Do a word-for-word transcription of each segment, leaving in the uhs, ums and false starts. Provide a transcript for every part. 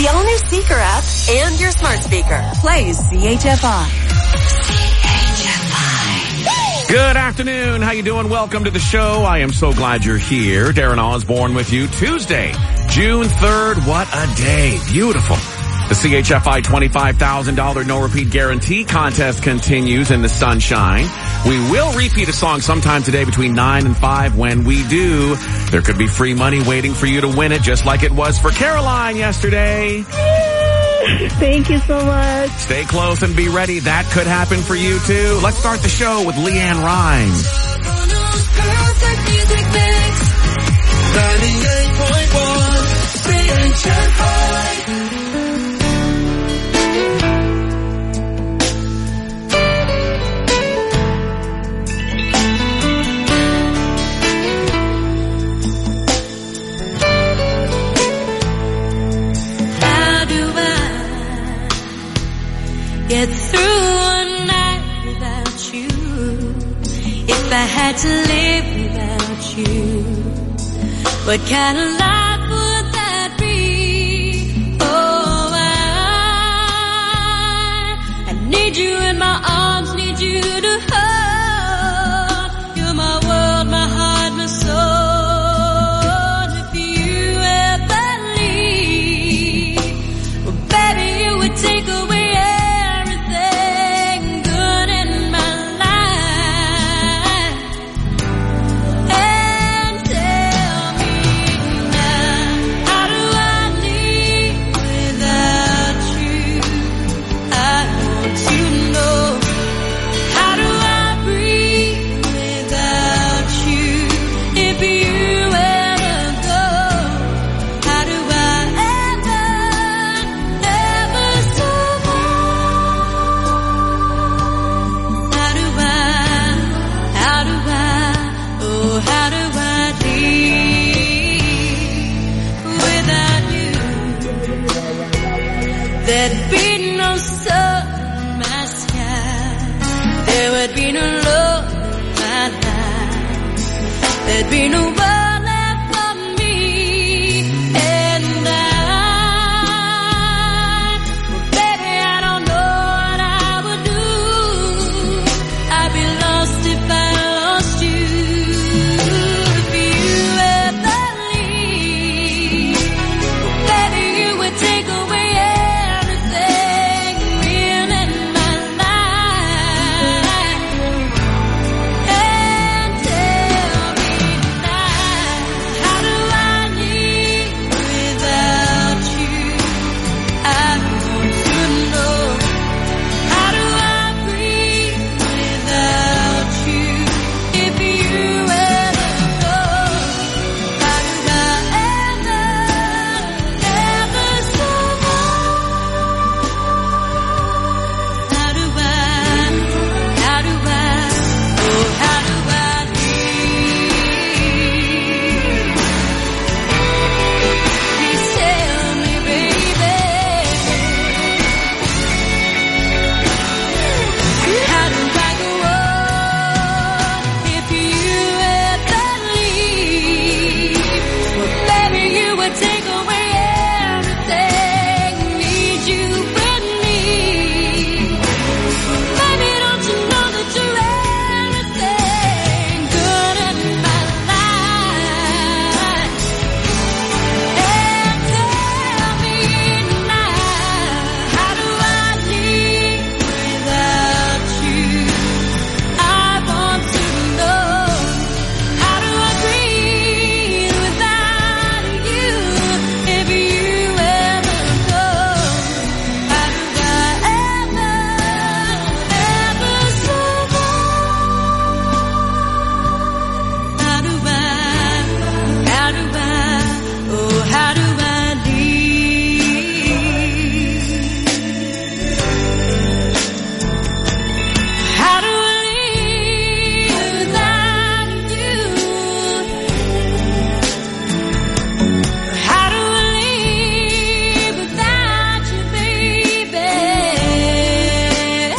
the all-new Seeker app, and your smart speaker. Play C H F I. C H F I. Good afternoon. How you doing? Welcome to the show. I am so glad you're here. Darren Osborne with you. Tuesday, June third. What a day. Beautiful. The C H F I twenty-five thousand dollars no-repeat guarantee contest continues in the sunshine. We will repeat a song sometime today between nine and five. When we do, there could be free money waiting for you to win it, just like it was for Caroline yesterday. Thank you so much. Stay close and be ready. That could happen for you, too. Let's start the show with Leanne Rimes. ninety-eight point one C H F I. Get through a night without you. If I had to live without you, what kind of life would that be? Oh, I, I need you in my arms, need you to hold. You're my world, my heart, my soul. If you ever leave, well, baby, you would take away there'd be no sun in my sky. There would be no love in my life. There'd be no one left for me. And I, well, baby, I don't know what I would do. I'd be lost if I lost you. If you ever leave, well, baby, you would take away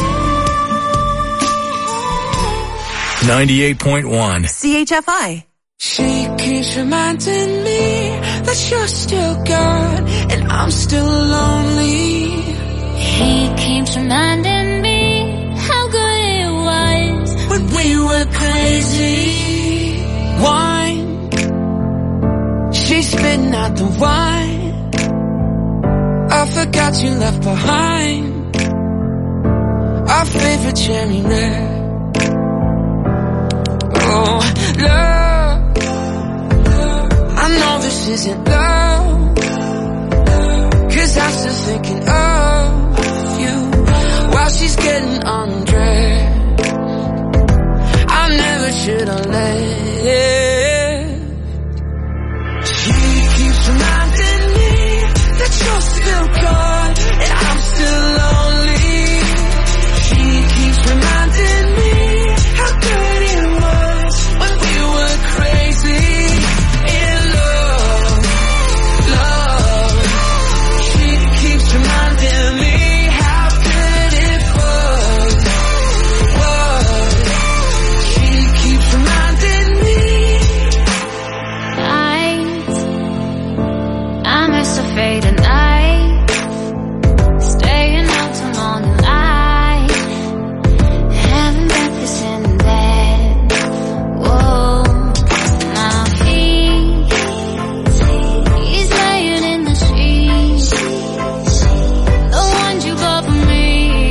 ninety-eight point one C H F I. She keeps reminding me that you're still gone and I'm still lonely. He keeps reminding me how good it was when we were crazy. Wine, she's spitting out the wine. I forgot you left behind our favorite cherry red. Oh, love, I know this isn't love, 'cause I'm still thinking of you while she's getting undressed. I never should have left. She keeps reminding me that you're still gone and I'm still lonely. She keeps reminding me how good it was when we were crazy in love, love. She keeps reminding me how good it was, was. She keeps reminding me. Night, I miss the fade at night, staying out till morning light, having breakfast in bed. Whoa, now he, he's laying in the sheets, the ones you bought for me,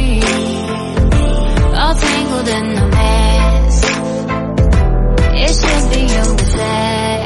all tangled in the mess. It should be over there.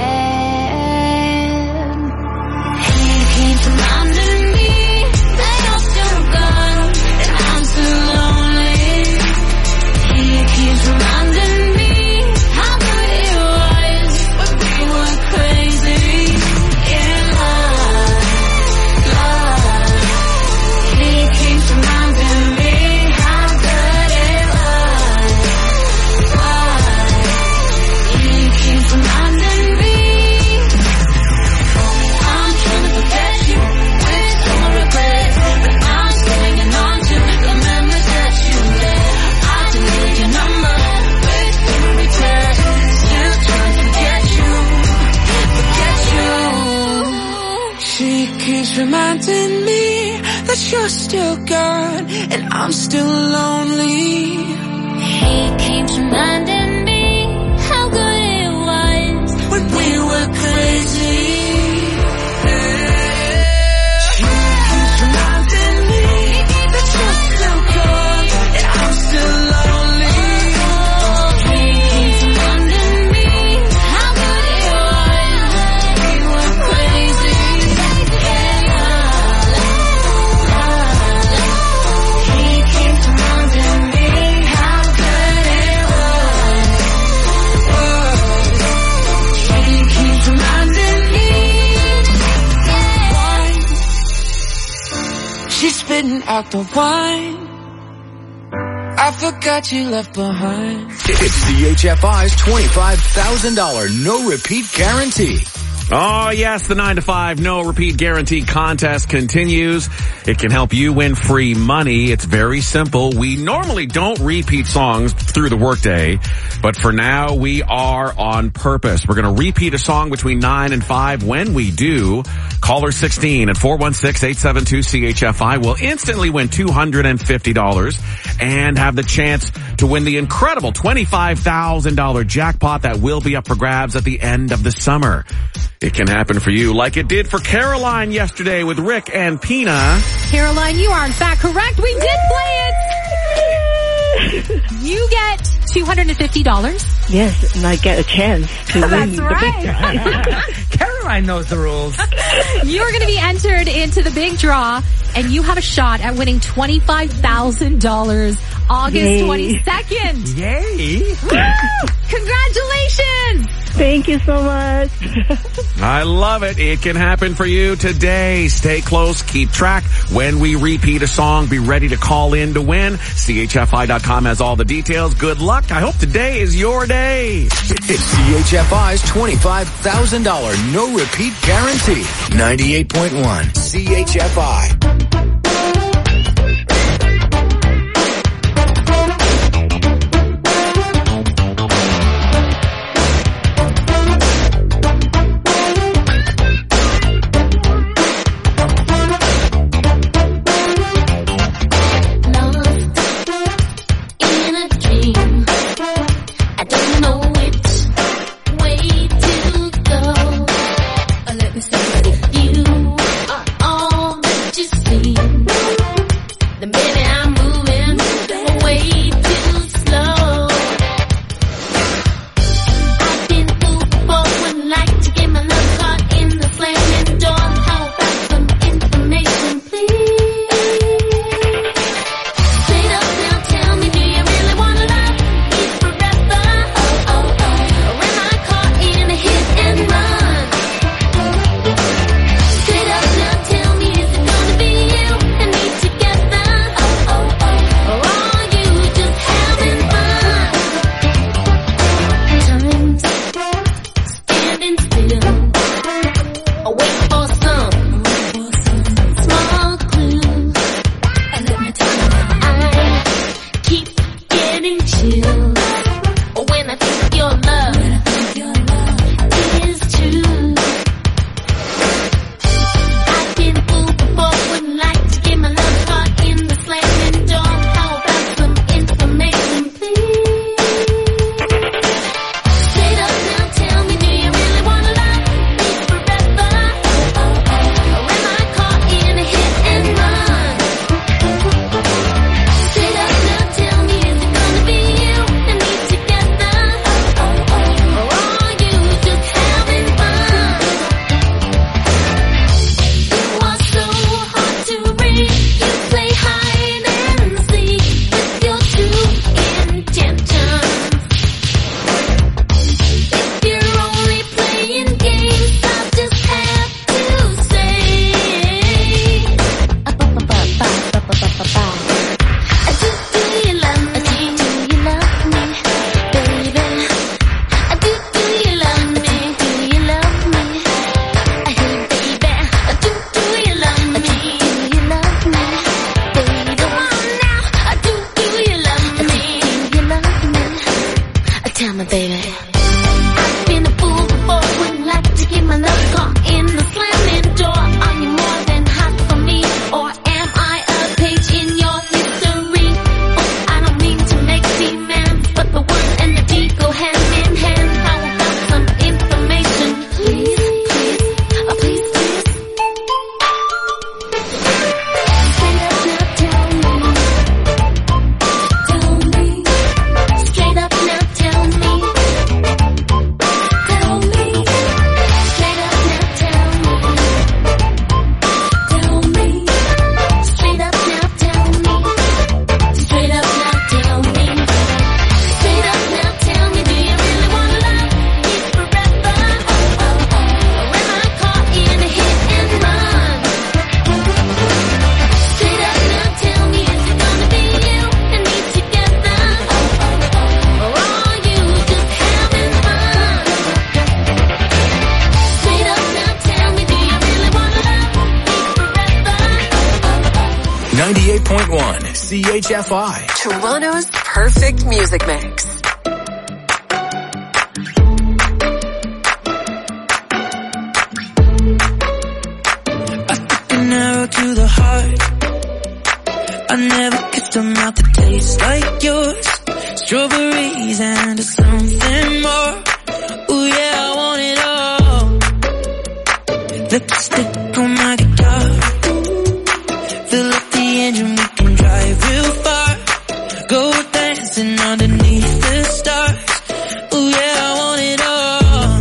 He keeps reminding me that you're still gone and I'm still lonely. He keeps reminding me how good it was when we were crazy in love, love. He keeps reminding me how good it was, was. He keeps reminding me I'm trying to forget you with so much regret, but I'm still hanging on to the memories that you left. I deleted your number with so many tears, still trying to forget you, forget you. She keeps reminding me that you're still gone and I'm still lonely. He keeps reminding me how good it was When we were crazy. She keeps reminding me that you're still gone and I'm still lonely. He keeps reminding me how good it was we were crazy. He keeps reminding me how good it was. She keeps reminding me. Wine, she's spitting out the wine. I forgot you left behind. It's C H F I's twenty-five thousand dollars no repeat guarantee. Oh, yes, the nine to five no repeat guarantee contest continues. It can help you win free money. It's very simple. We normally don't repeat songs through the workday, but for now we are on purpose. We're going to repeat a song between nine and five. When we do, caller sixteen at four one six, eight seven two, C H F I will instantly win two hundred fifty dollars and have the chance to win the incredible twenty-five thousand dollars jackpot that will be up for grabs at the end of the summer. It can happen for you like it did for Caroline yesterday with Rick and Pina. Caroline, you are in fact correct. We did play it. You get two hundred fifty dollars. Yes, and I get a chance to win That's the right. big Caroline knows the rules. You're going to be entered into the big draw, and you have a shot at winning twenty-five thousand dollars August Yay. twenty-second. Yay. Woo! Congratulations! Thank you so much. I love it. It can happen for you today. Stay close. Keep track. When we repeat a song, be ready to call in to win. C H F I dot com has all the details. Good luck. I hope today is your day. It's C H F I's twenty-five thousand dollars no repeat guarantee. ninety-eight point one C H F I. C H F I. Toronto's perfect music mix. An arrow to the heart. I never kissed a mouth that tastes like yours. Strawberries and something more. Ooh yeah, I want it all. Lipstick on my guitar. Fill up the engine, we can drive real far. Go dancing underneath the stars. Ooh yeah, I want it all.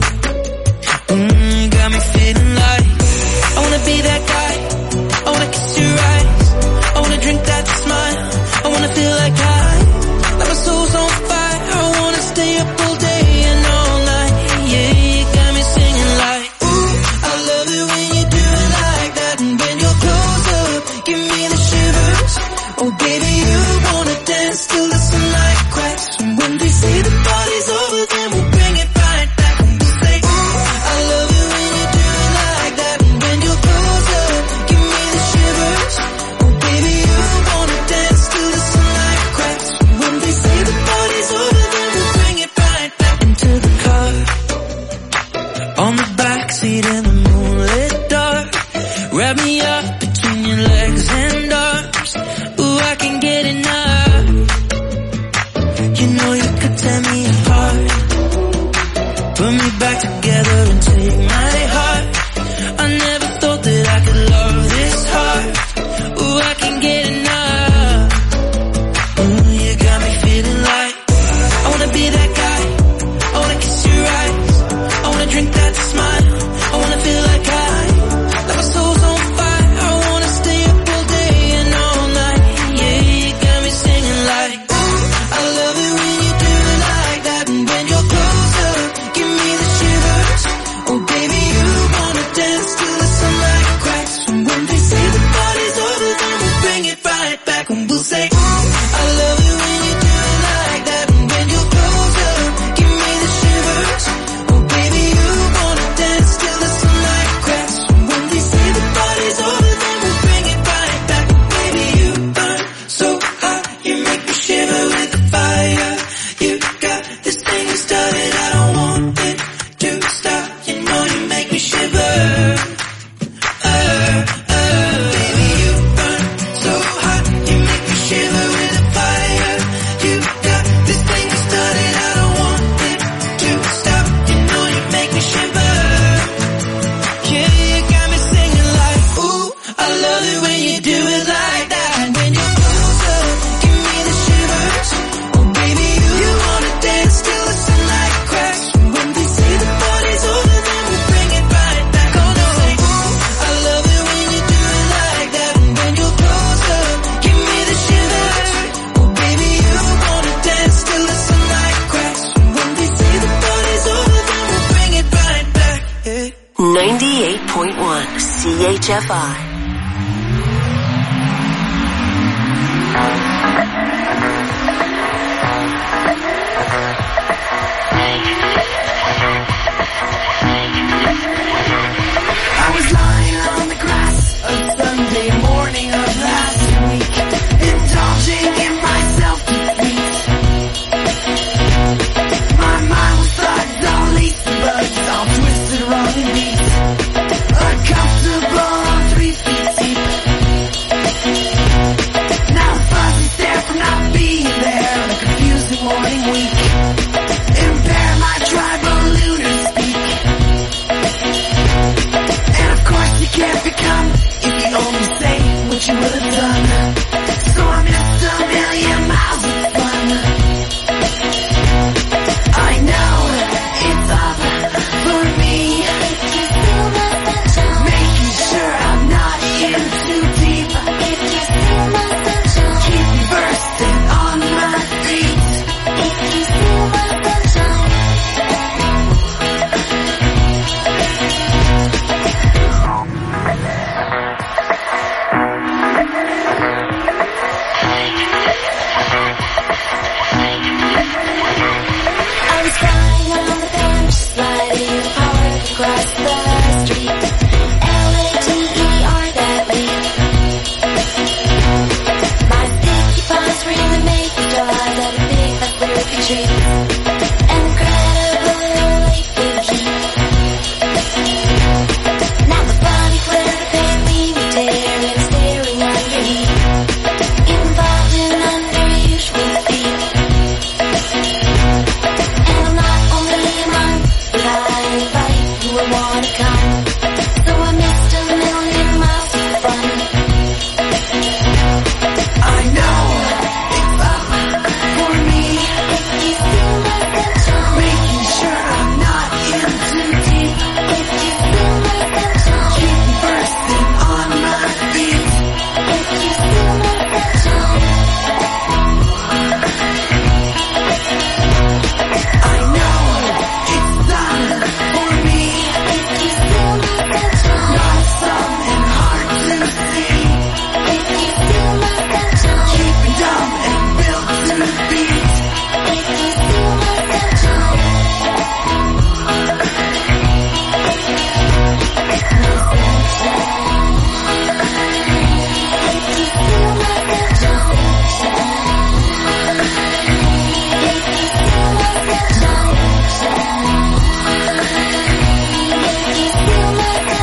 Mm, got me feeling like I wanna be that guy. I wanna kiss your eyes. I wanna drink that smile. I wanna feel like I, like my soul's on fire. I wanna stay up all day and all night. Yeah, you got me singing like, ooh, I love it when you do it like that. And when you're close up, give me the shivers. Oh baby, you wanna dance till the sunlight cracks. And when they say the party's over, then we'll bring it right back. And we'll say, ooh, I love it when you do it like that. And when you're close up, give me the shivers. Oh baby, you wanna dance till the sunlight cracks. And when they say the party's over, then we'll bring it right back. Into the car, on the backseat in the moonlit dark. Wrap me up between your legs and arms. Ooh, I can get enough. You know you could tear me apart. Put me back together and take my heart. I never thought that I could love this hard. Ooh, I can get enough. Ooh, you got me feeling like I wanna be that guy. I wanna kiss your eyes. I wanna drink that smile. I wanna feel like I, like my soul's on fire. I wanna stay up all day and all night. Yeah, you got me singing like, ooh, I love it when you do it like that. And when you're close up, give me the shivers. Oh baby, you wanna dance till the sunlight cracks. And when they say the party's over, then we'll bring it right back. And we'll say, ooh, I love it when you do it like that. And when you're close up, give me the shivers. Oh baby, you wanna dance till the sunlight cracks. And when they say the party's over, then we'll bring it right back. Baby, you burn so hot, you make me shiver with the fire. You got this thing you started, I don't want it to stop. You know you make me shiver. Uh, uh, baby, you burn so hot, you make me shiver with the fire. You got this thing you started, I don't want it to stop. You know you make me shiver. Yeah, you got me singing like, ooh, I love it when you do it like that. And when you're close up, give me the shivers. Oh baby, you, you wanna dance till the sunlight cracks. And when they say the party's over, then we'll bring it right back. Oh no, say, ooh, I love it when you do it like that. And when you're close up, give me the shivers. Oh baby, you wanna dance till the sunlight cracks. And when they say the party's over, then we'll bring it right back. Yeah. ninety-eight point one C H F I. I was lying on the grass a Sunday morning of last week, indulging in my self-defeat. My mind was thugs, all lace and bugs, all twisted, wrong and beat. Uncomfortable on three feet.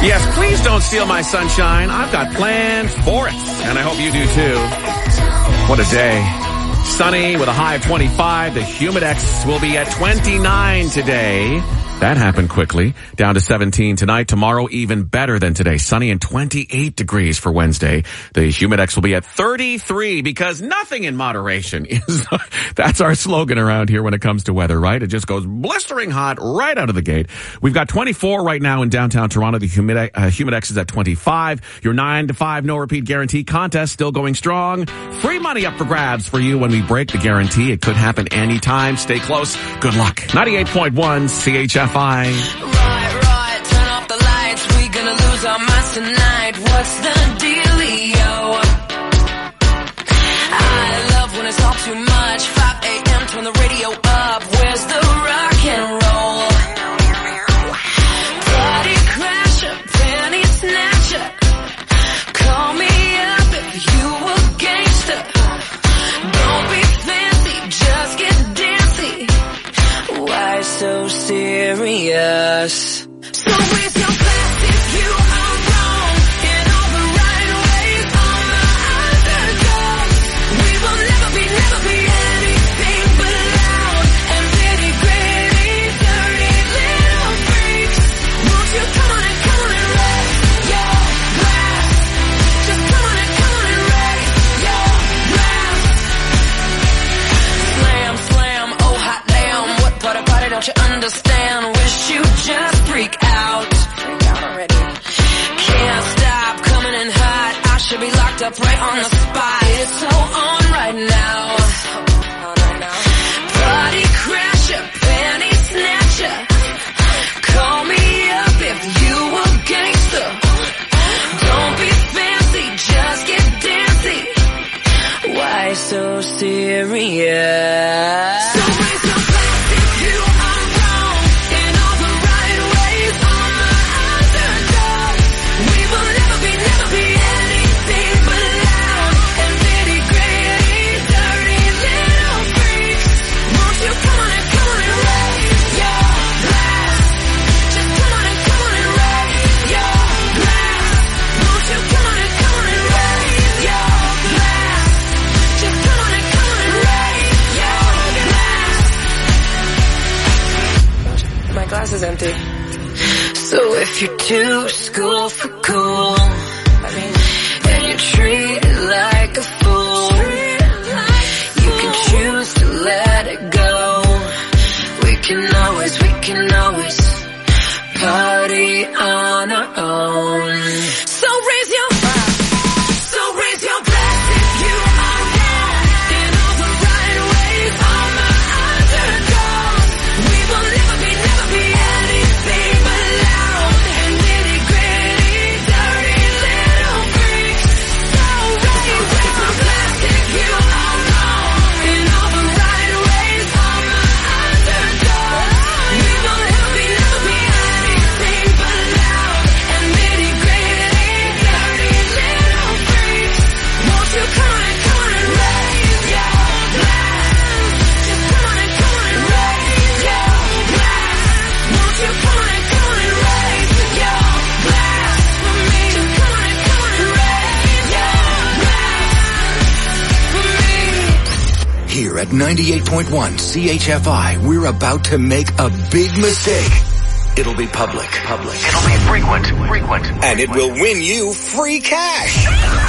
Yes, please don't steal my sunshine. I've got plans for it. And I hope you do too. What a day. Sunny with a high of twenty-five. The Humidex will be at twenty-nine today. That happened quickly. Down to seventeen tonight. Tomorrow, even better than today. Sunny and twenty-eight degrees for Wednesday. The Humidex will be at thirty-three because nothing in moderation is, that's our slogan around here when it comes to weather, right? It just goes blistering hot right out of the gate. We've got twenty-four right now in downtown Toronto. The Humidex, uh, Humidex is at twenty-five. Your nine to five no repeat guarantee contest still going strong. Free money up for grabs for you when we break the guarantee. It could happen anytime. Stay close. Good luck. ninety-eight point one C H F I. Right, right, turn off the lights. We gonna lose our minds tonight. What's the dealio? I love when it's all too much. five a.m. turn the radio up. Where's the rock and roll? Party crasher, penny snatcher. Call me up if you a gangster. Don't be fancy, just get dancy. Why so serious? So raise your glass if you are wrong in all the right ways. On the underdog, we will never be, never be anything but loud and nitty gritty, dirty little freaks. Won't you come on and come on and raise your glass? Just come on and come on and raise your glass. Slam, slam, oh hot damn, what part of party don't you understand? Wish you just freak out. Freak out already. Can't stop coming in hot. I should be locked up right on the spot. It's so on right now. On right now. Party crasher, penny snatcher. Call me up if you a gangster. Don't be fancy, just get dancy. Why so serious? So raise your glass if you are wrong in all the right ways. On the underdog, we will never be, never be anything but loud and nitty gritty, dirty little freaks. Won't you come on and come on and raise your glass? Just come on and come on and raise your glass. Won't you come on and come on and raise your glass? Just come on and come on and raise your glass. My glass is empty. So if you're too school for cool, I mean, and you treat it like a fool, you can choose to let it go. We can always, we can always party on our own. So raise your So raise your glass if you are wrong in all the right ways. On the underdog, we will never be, never be anything but loud and nitty gritty, dirty little freaks. So raise, raise your glass if you are wrong in all the right ways. On the underdog, we will never be, never be anything but loud and nitty gritty, dirty little freaks. Won't you come on and come on and raise your glass? Just come on and come on and raise your glass. Won't you come on and come on and raise your glass for me? Just come on and come on and raise your glass for me. Here at ninety-eight point one C H F I, we're about to make a big mistake. It'll be public. Public. It'll be frequent. Frequent. And it will win you free cash.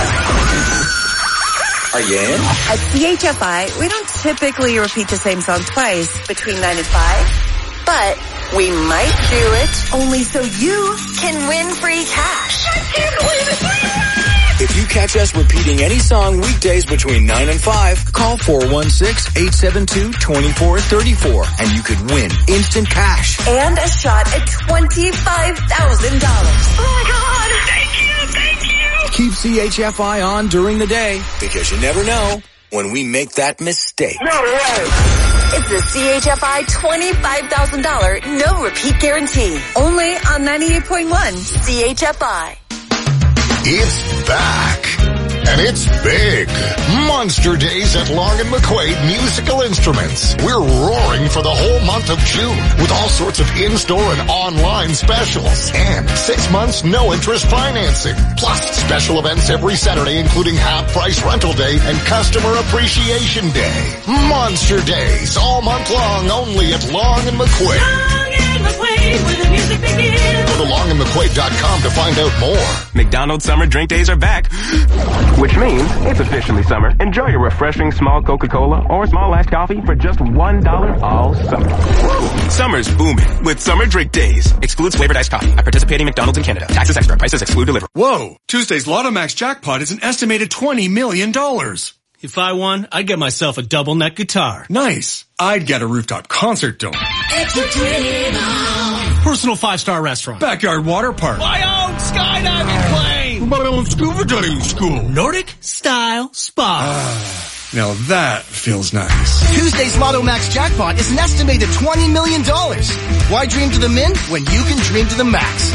Are you in? At C H F I, we don't typically repeat the same song twice between nine and five, but we might do it only so you can win free cash. I can't believe it. If you catch us repeating any song weekdays between nine and five, call four one six, eight seven two, two four three four and you could win instant cash. And a shot at twenty-five thousand dollars. Oh my God. Thank you. Thank you. Keep C H F I on during the day because you never know when we make that mistake. No way. It's the C H F I twenty-five thousand dollars no repeat guarantee. Only on ninety-eight point one C H F I. It's back. And it's big. Monster Days at Long and McQuaid Musical Instruments. We're roaring for the whole month of June with all sorts of in-store and online specials. And six months no interest financing. Plus special events every Saturday including half-price rental day and customer appreciation day. Monster Days all month long only at Long and McQuaid. Long and McQuaid, where the music begins. Go to long and mcquaid dot com to find out more. McDonald's Summer Drink Days are back, which means it's officially summer. Enjoy your refreshing small Coca-Cola or small iced coffee for just one dollar all summer. Summer's booming with Summer Drink Days. Excludes flavored iced coffee at participating McDonald's in Canada. Taxes extra. Prices exclude delivery. Whoa! Tuesday's Lotto Max jackpot is an estimated twenty million dollars. If I won, I'd get myself a double neck guitar. Nice. I'd get a rooftop concert dome. Personal five-star restaurant. Backyard water park. My own skydiving plane. My own scuba diving school. Nordic style spa. Ah, now that feels nice. Tuesday's Lotto Max jackpot is an estimated twenty million dollars. Why dream to the min when you can dream to the max?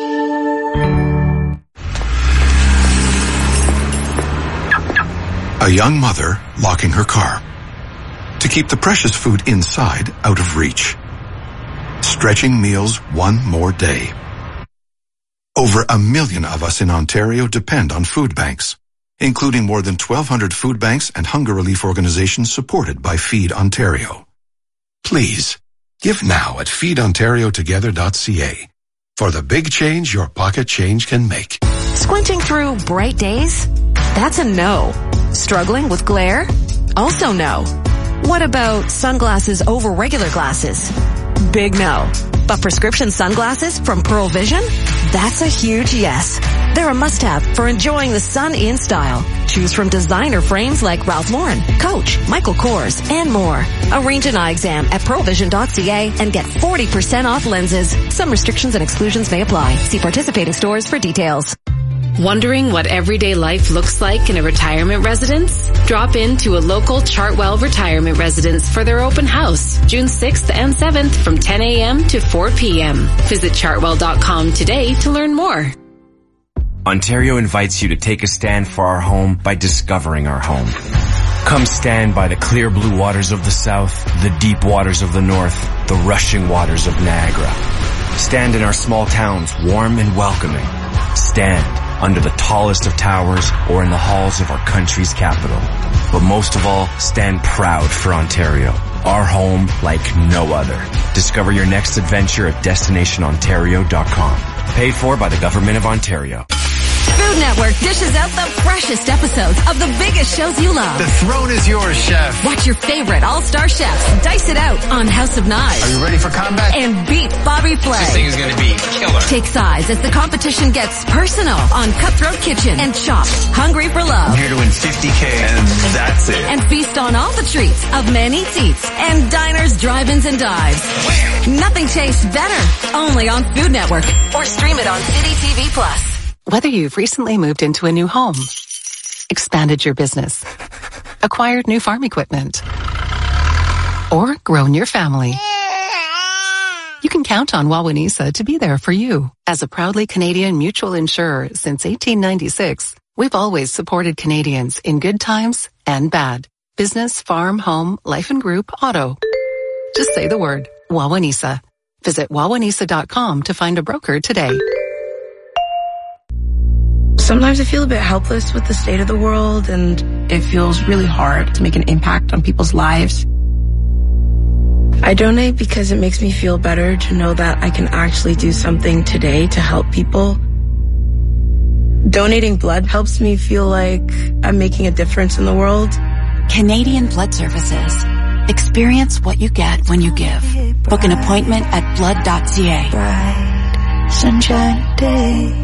A young mother locking her car to keep the precious food inside out of reach. Stretching meals one more day. Over a million of us in Ontario depend on food banks, including more than twelve hundred food banks and hunger relief organizations supported by Feed Ontario. Please, give now at feed ontario together dot c a for the big change your pocket change can make. Squinting through bright days? That's a no. Struggling with glare? Also no. What about sunglasses over regular glasses? Big no. But prescription sunglasses from Pearl Vision? That's a huge yes. They're a must-have for enjoying the sun in style. Choose from designer frames like Ralph Lauren, Coach, Michael Kors, and more. Arrange an eye exam at pearl vision dot c a and get forty percent off lenses. Some restrictions and exclusions may apply. See participating stores for details. Wondering what everyday life looks like in a retirement residence? Drop into a local Chartwell retirement residence for their open house, June sixth and seventh from ten a.m. to four p.m. Visit chartwell dot com today to learn more. Ontario invites you to take a stand for our home by discovering our home. Come stand by the clear blue waters of the south, the deep waters of the north, the rushing waters of Niagara. Stand in our small towns, warm and welcoming. Stand under the tallest of towers or in the halls of our country's capital. But most of all, stand proud for Ontario, our home like no other. Discover your next adventure at destination ontario dot com. Paid for by the Government of Ontario. Food Network dishes out the freshest episodes of the biggest shows you love. The throne is yours, chef. Watch your favorite all-star chefs dice it out on House of Knives. Are you ready for combat? And beat Bobby Flay. This thing is going to be killer. Take sides as the competition gets personal on Cutthroat Kitchen and Chopped, Hungry for Love. I'm here to win fifty K and that's it. And feast on all the treats of Man Eats Eats and Diners, Drive-Ins, and Dives. Nothing tastes better. Only on Food Network. Or stream it on City T V Plus. Whether you've recently moved into a new home, expanded your business, acquired new farm equipment, or grown your family, you can count on Wawanesa to be there for you. As a proudly Canadian mutual insurer since eighteen ninety-six, we've always supported Canadians in good times and bad. Business, farm, home, life and group, auto. Just say the word, Wawanesa. Visit wawanesa dot com to find a broker today. Sometimes I feel a bit helpless with the state of the world, and it feels really hard to make an impact on people's lives. I donate because it makes me feel better to know that I can actually do something today to help people. Donating blood helps me feel like I'm making a difference in the world. Canadian Blood Services. Experience what you get when you give. Book an appointment at blood dot c a. Bright, sunshine day.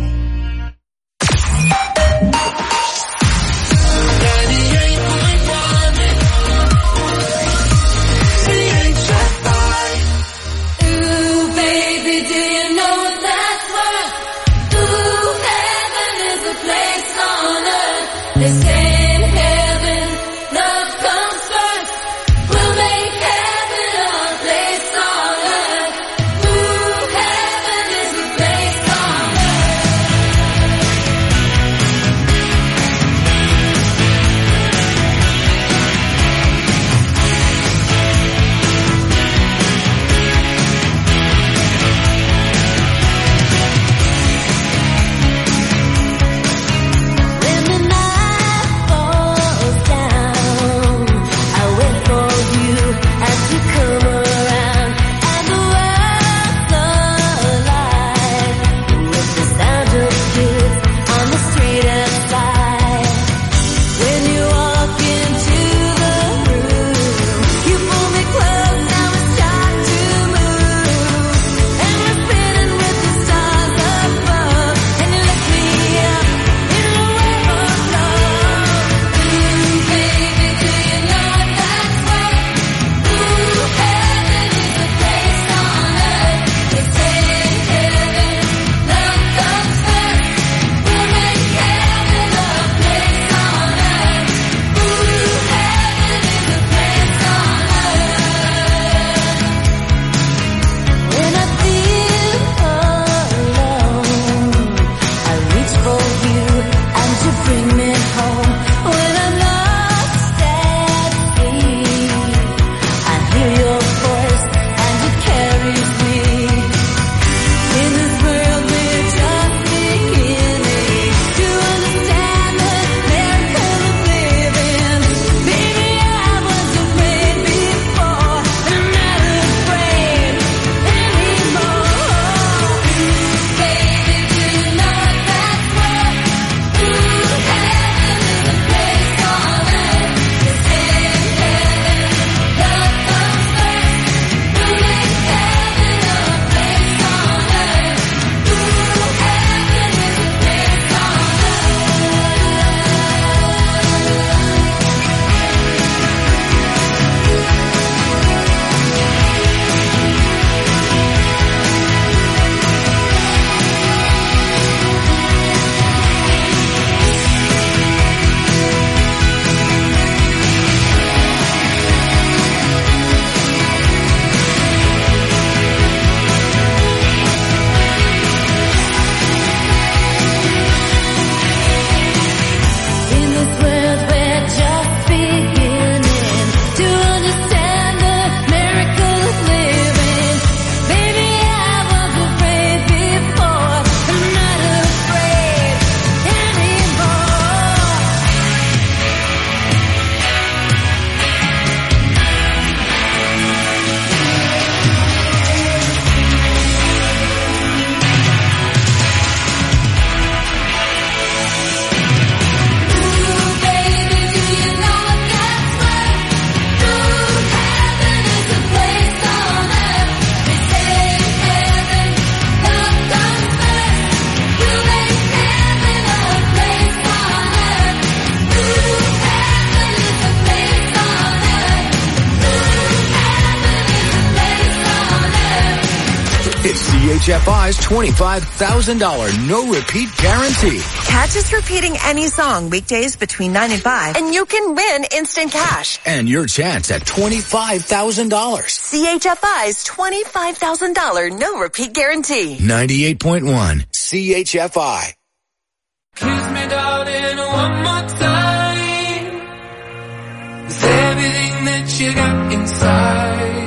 H F I's twenty-five thousand dollars no-repeat guarantee. Catch us repeating any song weekdays between nine and five, and you can win instant cash. And your chance at twenty-five thousand dollars. C H F I's twenty-five thousand dollars no-repeat guarantee. ninety-eight point one C H F I. Kiss me, darling, one more time. It's everything that you got inside.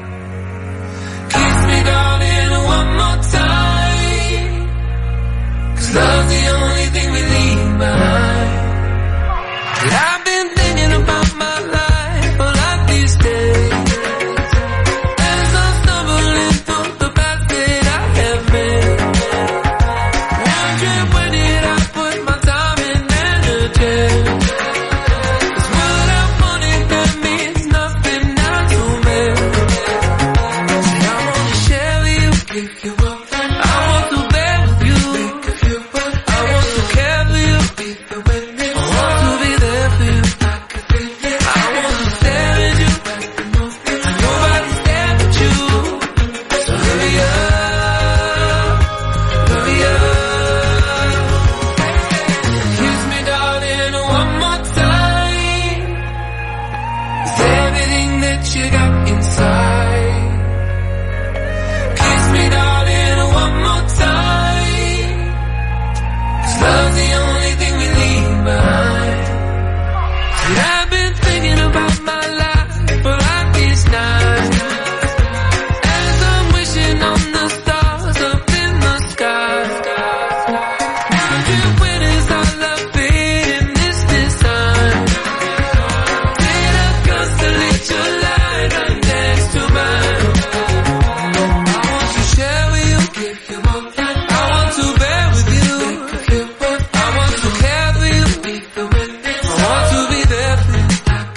Kiss me, darling, one more time. 'Cause love's the only thing we leave behind. And I've been thinking about my life a lot these days. As I'm stumbling through the path that I have been. Wondering where did I put my time and energy. 'Cause what I wanted that means nothing now to me. See, I want to share with you, pick you up. I want to bear with you, I want to care for you, I want to be there for you. I want to stare at you, and nobody stare at you. So hurry up, hurry up. Kiss me, darling, one more time. It's everything that you got inside. Kiss me, darling, one more time. 'Cause love's the only thing we leave behind. And I've been thinking about my life for like these nights. As I'm wishing on the stars up in the sky. Wondering when is our love fading this design. Did I constellate your light right next to mine? I want to share with you, I want to bear with you, I want to care for you, I want to be there for you,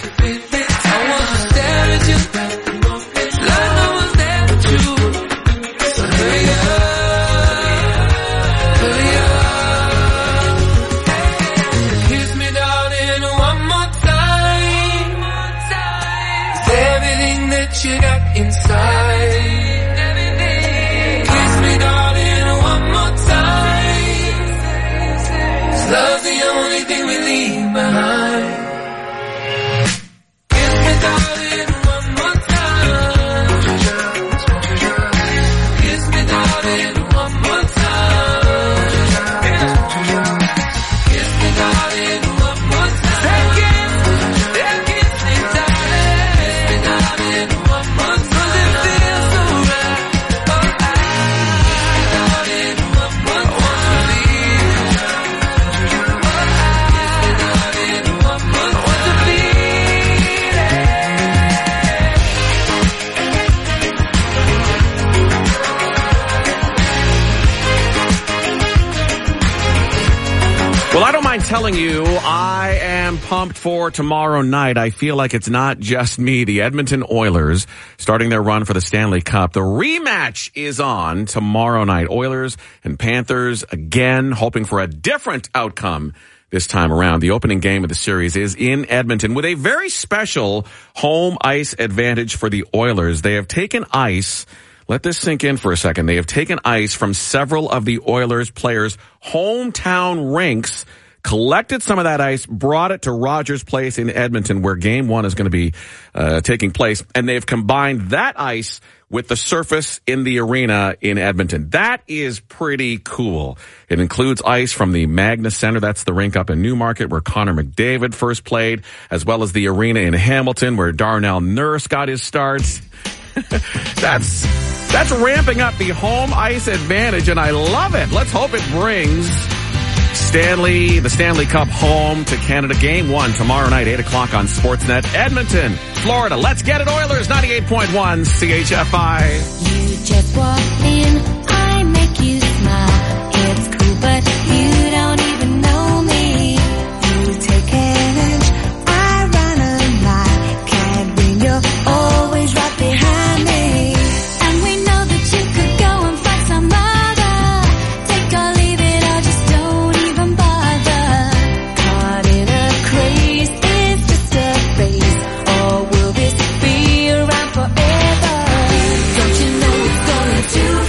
I want to stare at you, like no one's there but you. So hurry up, hurry up. Kiss me, darling, one more time. It's everything that you got inside. Kiss me, darling, one more time. 'Cause love's the only thing we leave behind. Kiss me, darling, one more time. Kiss me, darling, one more time. Kiss me, darling, one more time. Say kiss, yeah, kiss me, darling. Kiss me, darling, one more time. 'Cause it feels so right. Oh, I, darling, one more time. I want to feel. Oh, I, darling, one more time. I want to feel it. Well, I don't mind telling you, I am pumped for tomorrow night. I feel like it's not just me. The Edmonton Oilers starting their run for the Stanley Cup. The rematch is on tomorrow night. Oilers and Panthers again, hoping for a different outcome this time around. The opening game of the series is in Edmonton with a very special home ice advantage for the Oilers. They have taken ice. Let this sink in for a second. They have taken ice from several of the Oilers players' hometown rinks, collected some of that ice, brought it to Rogers Place in Edmonton, where game one is going to be uh, taking place, and they've combined that ice with the surface in the arena in Edmonton. That is pretty cool. It includes ice from the Magna Center. That's the rink up in Newmarket where Connor McDavid first played, as well as the arena in Hamilton where Darnell Nurse got his starts. That's that's ramping up the home ice advantage, and I love it. Let's hope it brings Stanley, the Stanley Cup home to Canada. Game one tomorrow night, eight o'clock on Sportsnet. Edmonton, Florida. Let's get it, Oilers, ninety-eight point one C H F I. You just walk in, I make you smile. It's cool, but you don't even know me. You take an inch, I run a mile. Can't win, you're always right behind me. And we know that you could go and find some other. Take or leave it, or just don't even bother. Caught in a craze, it's just a phase. Or will this be around forever? Don't you know it's going to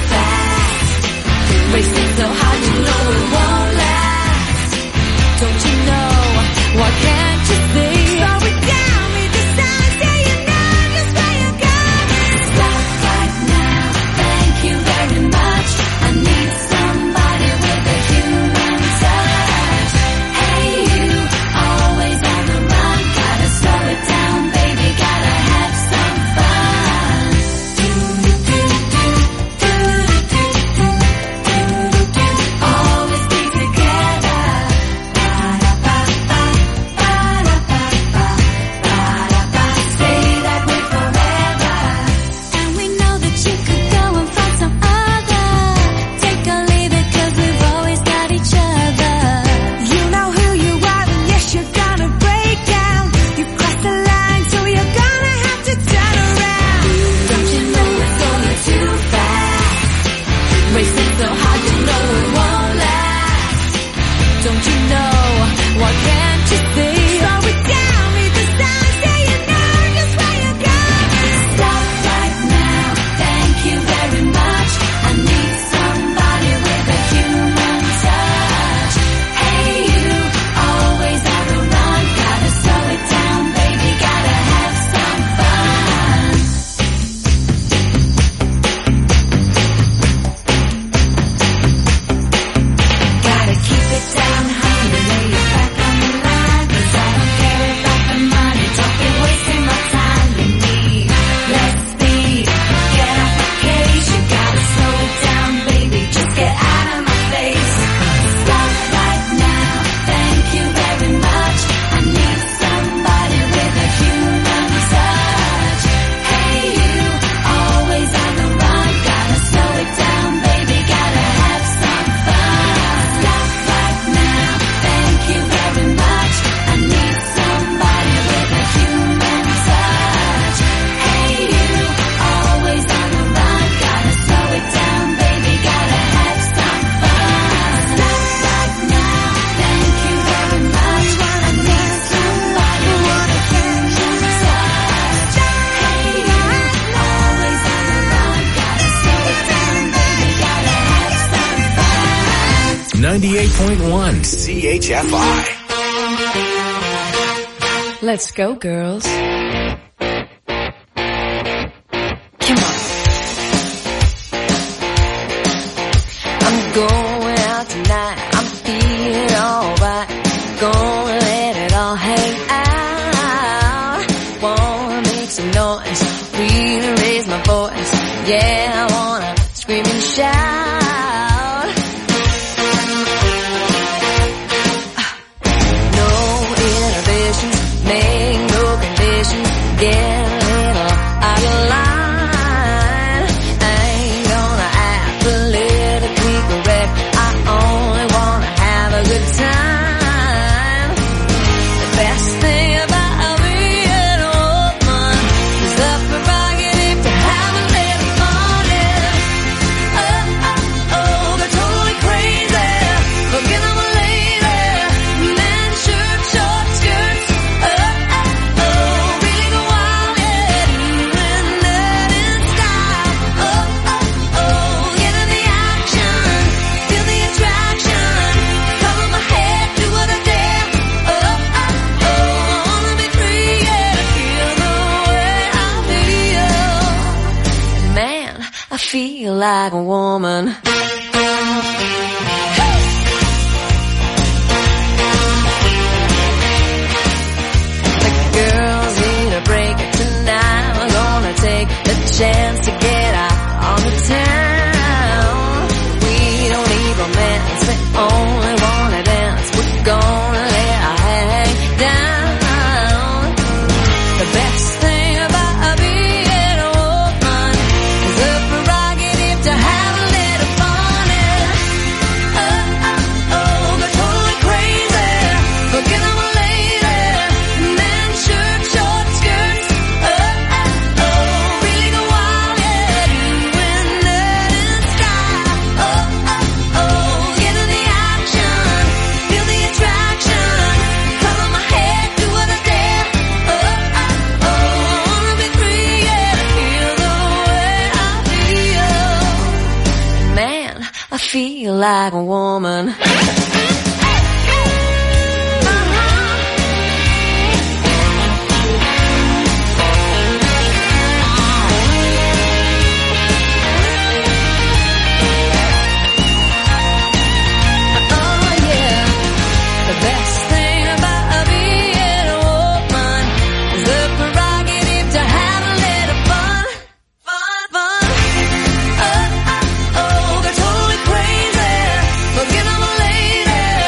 how'd you know it won't last? Don't you know? Why can't you see? Slow it down, read the signs, say you know just where you're going. Stop right now, thank you very much. I need somebody with a human touch. Hey you, always on the run, gotta slow it down, baby, gotta have some fun. Gotta keep it down, honey, lay it back on the line, 'cause I don't care about the money, don't be wasting my time with me. Let's speed, get off the case, you gotta slow it down, baby, just get out of my face. Stop right now, thank you very much. I need somebody with a human touch. Hey you, always on the run, gotta slow it down, baby, gotta have some fun. Stop right now, thank you very much. I need somebody with a human touch. Hey you, always on the run, gotta slow it down, baby, gotta have some fun. Stop right now, thank you very much. I need somebody with a human touch. Hey you, always on the run, gotta slow it down, baby, gotta have some fun. ninety-eight point one C H F I. Let's go, girls. Come on. I'm going out tonight. I'm feeling alright. Gonna let it all hang out. Wanna make some noise. Really raise my voice. Yeah, I wanna scream and shout. No inhibitions, make no conditions. Get a little out of line. I ain't gonna act politically correct. I only wanna have a good time. The best thing about being a woman is the prerogative to have a little fun. Yeah. Oh, oh, oh, they're totally crazy. Forget I'm a lady. Men, shirt, short skirts. Oh, oh, oh, really go wild, yeah. Doing that in style. Oh, oh, oh, get in the action. Feel the attraction. Cover my head, do what I dare. Oh, oh, oh, I wanna be free, yeah. Feel the way I feel. Man, I feel like a woman. The girls need a break tonight. We're gonna take the chance to get out on the town. We don't need romance, we only wanna dance. We're gonna let our hair hang down. The best thing about being a woman is the prerogative to have a little fun. Yeah. Oh, oh, oh, they're totally crazy. Forget I'm a lady. Men, shirt, short skirts. Oh, oh, oh, really go wild, yeah. Doing that in style. Oh, oh, oh, get in the action. Feel the attraction. Cover my head, do what I dare. Oh, oh, oh, I wanna be free, yeah. Feel the way I feel. Man, I feel like a woman. Oh yeah, the best thing about being a woman is the prerogative to have a little fun, fun, fun. Oh, oh, oh, they're totally crazy. Forget I'm a lady.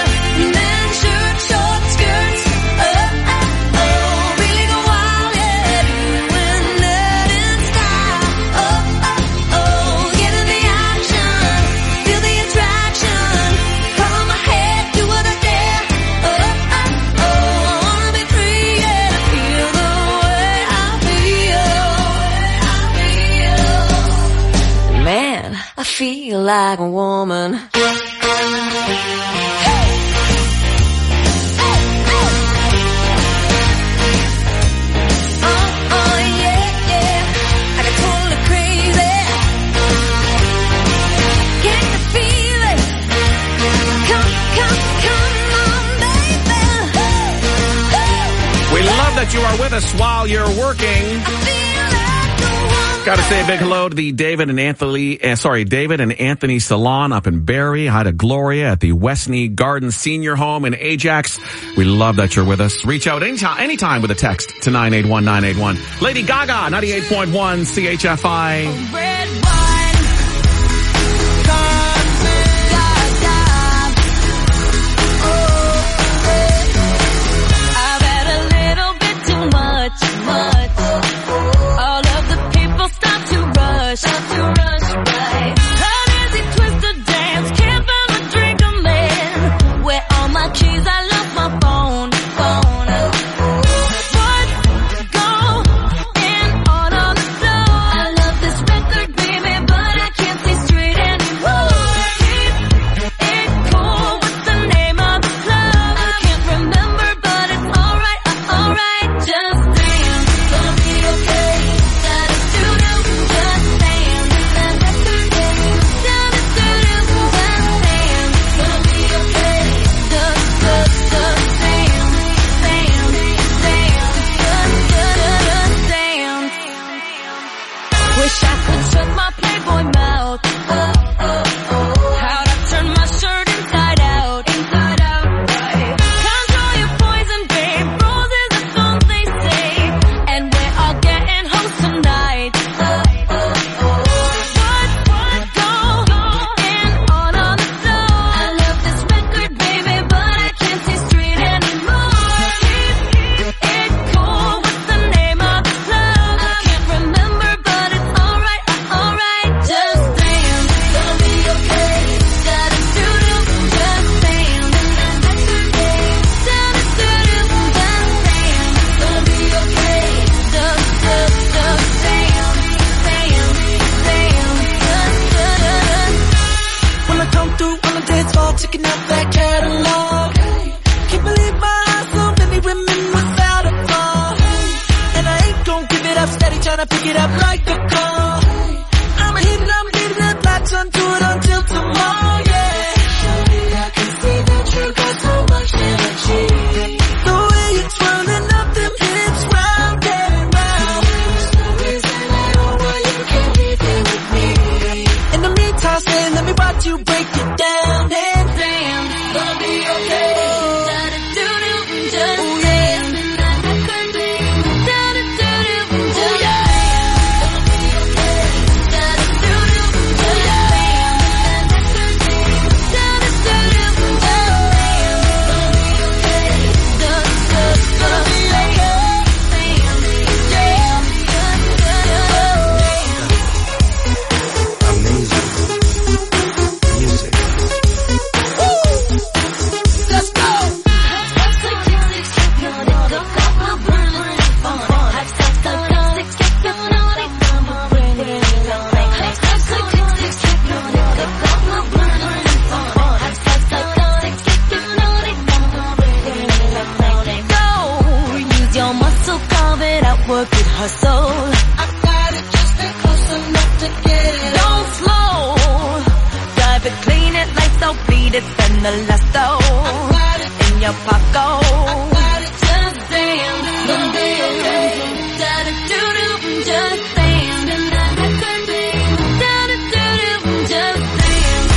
feel like a woman. That you are with us while you're working. Got to say a big hello to the David and Anthony, uh, sorry, David and Anthony Salon up in Barrie. Hi to Gloria at the Westney Garden Senior Home in Ajax. We love that you're with us. Reach out anytime, anytime with a text to nine eight one nine eight one. Lady Gaga, ninety-eight point one C H F I. Stop to rush by. An easy twisted dance, can't find a drink I'm in. Where all my keys, I lost my phone, phone. What? Go in on on the floor. I love this record, baby, but I can't see straight anymore. Keep it cool, what's the name of the club? I can't remember, but it's alright, uh, alright. Just dance, gonna be okay. Gotta do do, just wish I could shut my Playboy mouth. Oh, oh, oh. How'd I turn my shirt inside out? Inside out, right. Control your poison, babe. Roses are songs they say. And we're all getting home tonight. Oh, oh, oh. What, what, go, go in on on the floor. I love this record, baby, but I can't see straight anymore. Keep it cool, what's the name of the club? I can't remember, but it's alright, uh, alright. Just dance, gonna be okay. Gotta do do, just dance. Gotta do do, just dance. Gonna be okay. Just, just, just dance, dance, dance. Just, just. When I come through on the dance floor, checking out that catalog. Can't believe my eyes, so many women without a flaw. And I ain't gon' give it up, steady tryna pick it up like a call. I'ma hit it, I'ma leave it, latch onto it until tomorrow, yeah. Surely I can see that you got so much energy. The way you're twirling up them hips round and round. There's no reason at all why you can't be there with me. In the meantime, say, let me watch you break it down and dance. Gonna be okay. Gotta do do, just dance. Gotta do do, just dance. Gonna be okay. Gotta do do, just dance. Gotta do do, just dance. Gonna be okay. Just, just, just dance. Music. Let's go. Go, use your muscle, carve it out, work it, hustle. I got it, just stay close enough to get it. Don't slow, drive it, clean it, lights out, bleed it, spend the last dough in your pocket. Got it, Just dance, gonna be okay. Gotta do do, just dance. Gotta do do, just dance.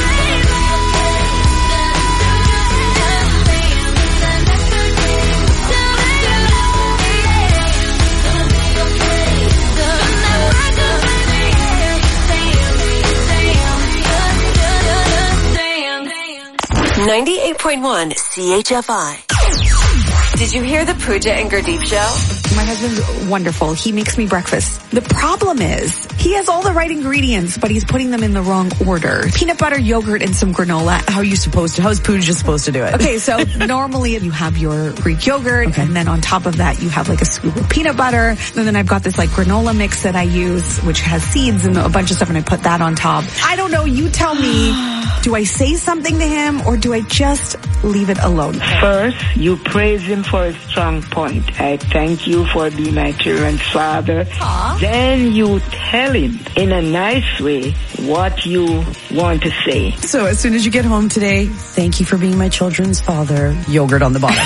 ninety-eight point one C H F I. Did you hear the Pooja and Gurdeep show? My husband's wonderful. He makes me breakfast. The problem is he has all the right ingredients, but he's putting them in the wrong order. Peanut butter, yogurt, and some granola. How are you supposed to? How is Pooja supposed to do it? Okay, so normally you have your Greek yogurt, okay. and then on top of that you have like a scoop of peanut butter. And then I've got this like granola mix that I use, which has seeds and a bunch of stuff, and I put that on top. I don't know. You tell me. Do I say something to him or do I just leave it alone? First, you praise him for his strong point. I thank you for being my children's father. Aww. Then you tell him in a nice way what you want to say. So as soon as you get home today, thank you for being my children's father. Yogurt on the bottom.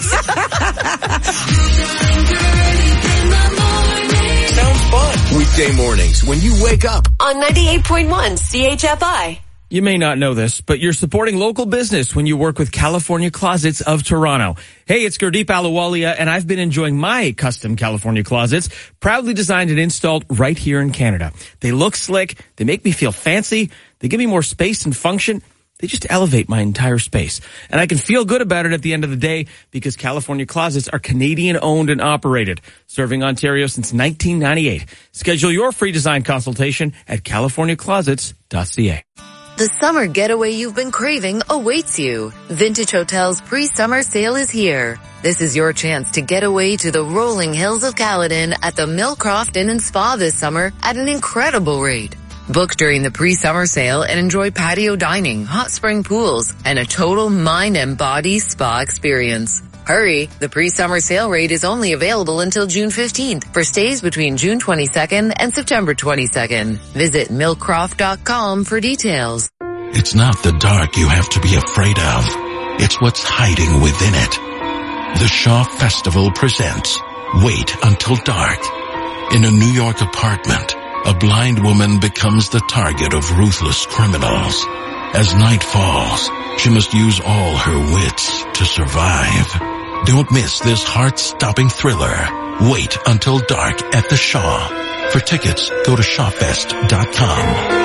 Sounds fun. Weekday mornings when you wake up. On ninety-eight point one C H F I. You may not know this, but you're supporting local business when you work with California Closets of Toronto. Hey, it's Gurdeep Ahluwalia, and I've been enjoying my custom California closets, proudly designed and installed right here in Canada. They look slick, they make me feel fancy, they give me more space and function. They just elevate my entire space. And I can feel good about it at the end of the day because California Closets are Canadian owned and operated, serving Ontario since nineteen ninety-eight. Schedule your free design consultation at california closets dot c a. The summer getaway you've been craving awaits you. Vintage Hotel's pre-summer sale is here. This is your chance to get away to the rolling hills of Caledon at the Millcroft Inn and Spa this summer at an incredible rate. Book during the pre-summer sale and enjoy patio dining, hot spring pools, and a total mind and body spa experience. Hurry, the pre-summer sale rate is only available until June fifteenth for stays between June twenty-second and September twenty-second. Visit millcroft dot com for details. It's not the dark you have to be afraid of. It's what's hiding within it. The Shaw Festival presents Wait Until Dark. In a New York apartment, a blind woman becomes the target of ruthless criminals. As night falls, she must use all her wits to survive. Don't miss this heart-stopping thriller. Wait Until Dark at the Shaw. For tickets, go to shaw fest dot com.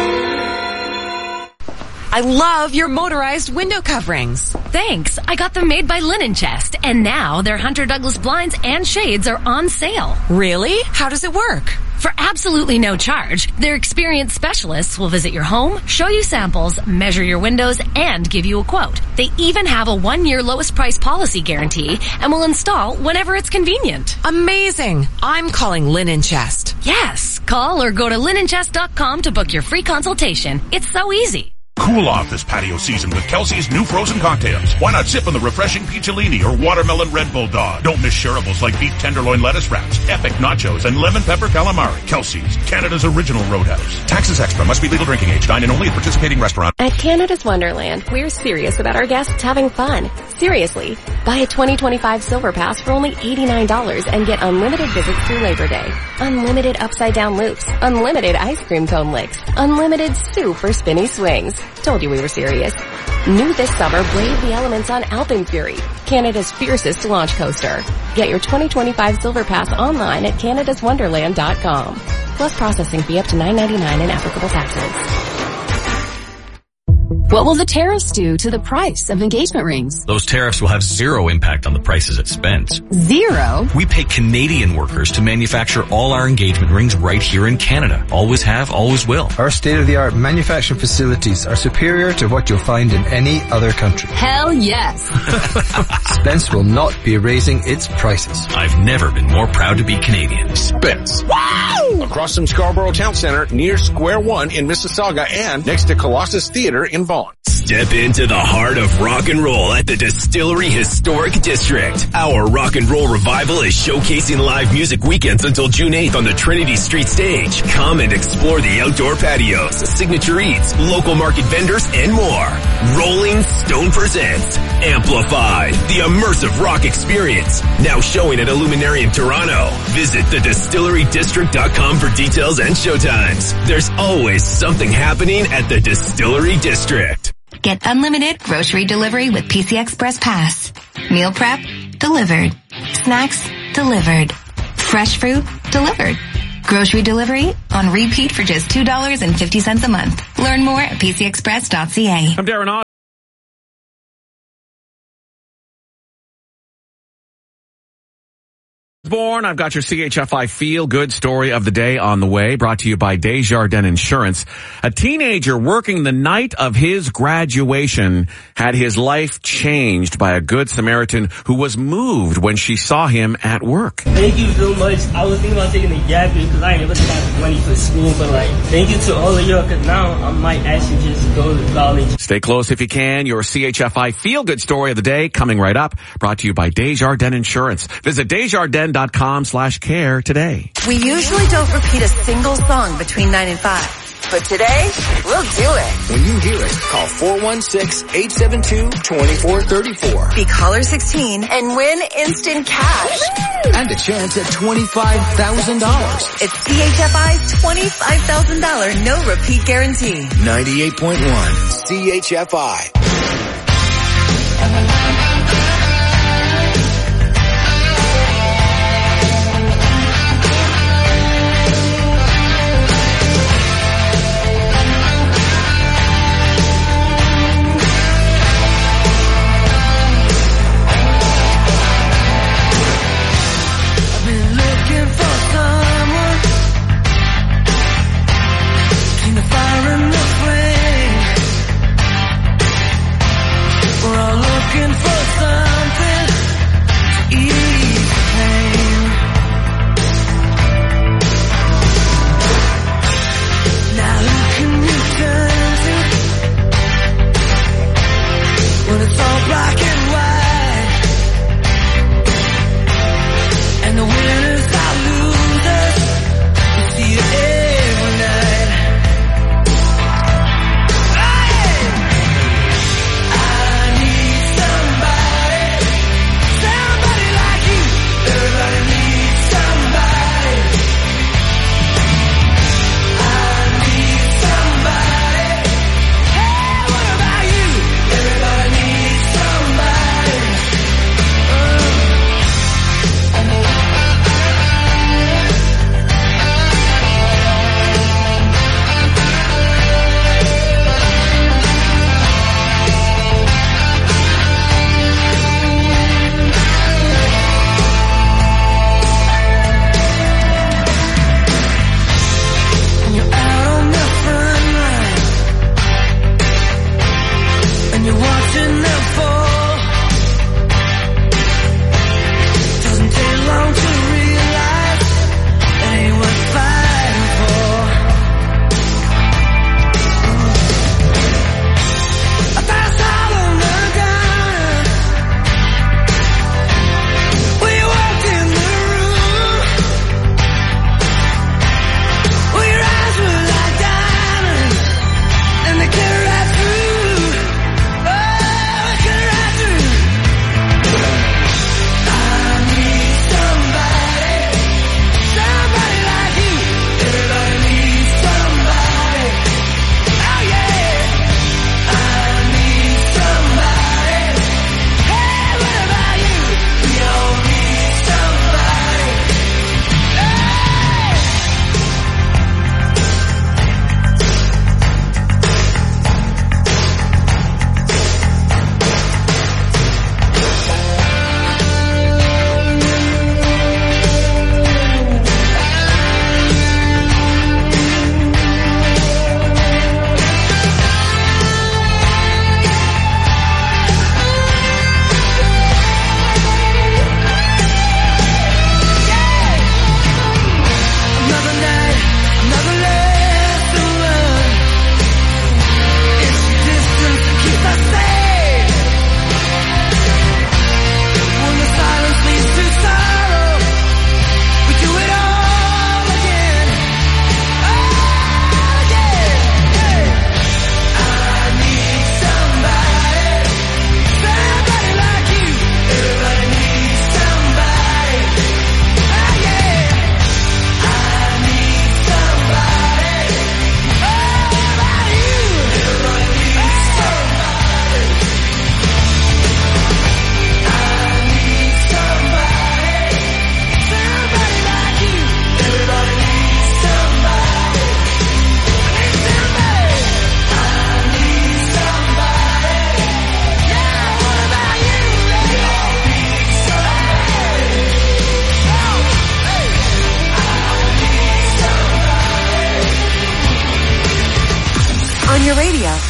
I love your motorized window coverings. Thanks. I got them made by Linen Chest, and now their Hunter Douglas blinds and shades are on sale. Really? How does it work? For absolutely no charge, their experienced specialists will visit your home, show you samples, measure your windows, and give you a quote. They even have a one-year lowest price policy guarantee and will install whenever it's convenient. Amazing. I'm calling Linen Chest. Yes. Call or go to linen chest dot com to book your free consultation. It's so easy. Cool off this patio season with Kelsey's new frozen cocktails. Why not sip on the refreshing Peacholini or watermelon Red Bull Dog? Don't miss shareables like beef tenderloin lettuce wraps, epic nachos, and lemon pepper calamari. Kelsey's, Canada's original roadhouse. Taxes extra. Must be legal drinking age. Dine in only at participating restaurant. At Canada's Wonderland, we're serious about our guests having fun. Seriously. Buy a twenty twenty-five Silver Pass for only eighty-nine dollars and get unlimited visits through Labor Day. Unlimited upside down loops. Unlimited ice cream cone licks. Unlimited super spinny swings. Told you we were serious. New this summer, brave the elements on Alpine Fury, Canada's fiercest launch coaster. Get your twenty twenty-five Silver Pass online at canada's wonderland dot com. Plus processing fee up to nine ninety-nine and applicable taxes. What will the tariffs do to the price of engagement rings? Those tariffs will have zero impact on the prices at Spence. Zero? We pay Canadian workers to manufacture all our engagement rings right here in Canada. Always have, always will. Our state-of-the-art manufacturing facilities are superior to what you'll find in any other country. Hell yes. Spence will not be raising its prices. I've never been more proud to be Canadian. Spence. Wow! Across from Scarborough Town Center, near Square One in Mississauga, and next to Colossus Theater in Vaughan. Step into the heart of rock and roll at the Distillery Historic District. Our rock and roll revival is showcasing live music weekends until June eighth on the Trinity Street stage. Come and explore the outdoor patios, signature eats, local market vendors, and more. Rolling Stone presents Amplified, the immersive rock experience. Now showing at Illuminarium Toronto. Visit the distillery district dot com for details and showtimes. There's always something happening at the Distillery District. Get unlimited grocery delivery with P C Express Pass. Meal prep, delivered. Snacks, delivered. Fresh fruit, delivered. Grocery delivery on repeat for just two dollars and fifty cents a month. Learn more at p c express dot c a. I'm Darren Oz. Osborne. I've got your C H F I Feel Good story of the day on the way, brought to you by Desjardins Insurance. A teenager working the night of his graduation had his life changed by a Good Samaritan who was moved when she saw him at work. Thank you so much. I was thinking about taking a gap year because I ain't never got money for school, but like, thank you to all of y'all because now I might actually just go to college. Stay close if you can. Your C H F I Feel Good story of the day coming right up, brought to you by Desjardins Insurance. Visit Desjardins.com slash care today. We usually don't repeat a single song between nine and five. But today, we'll do it. When you hear it, call four one six, eight seven two, two four three four. Be caller sixteen and win instant cash. And a chance at twenty-five thousand dollars. It's C H F I's twenty-five thousand dollars no repeat guarantee. ninety-eight point one C H F I.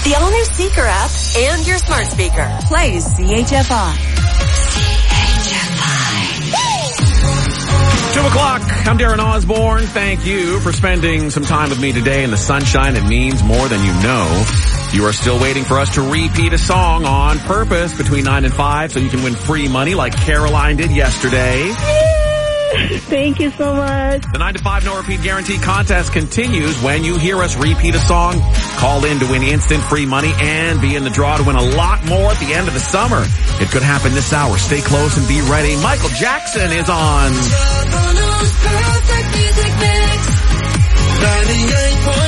the all-new Seeker app, and your smart speaker. Plays C H F I. Two o'clock. I'm Darren Osborne. Thank you for spending some time with me today in the sunshine. It means more than you know. You are still waiting for us to repeat a song on purpose between nine and five so you can win free money like Caroline did yesterday. Thank you so much. The nine to five no repeat guarantee contest continues when you hear us repeat a song. Call in to win instant free money and be in the draw to win a lot more at the end of the summer. It could happen this hour. Stay close and be ready. Michael Jackson is on. ninety-eight point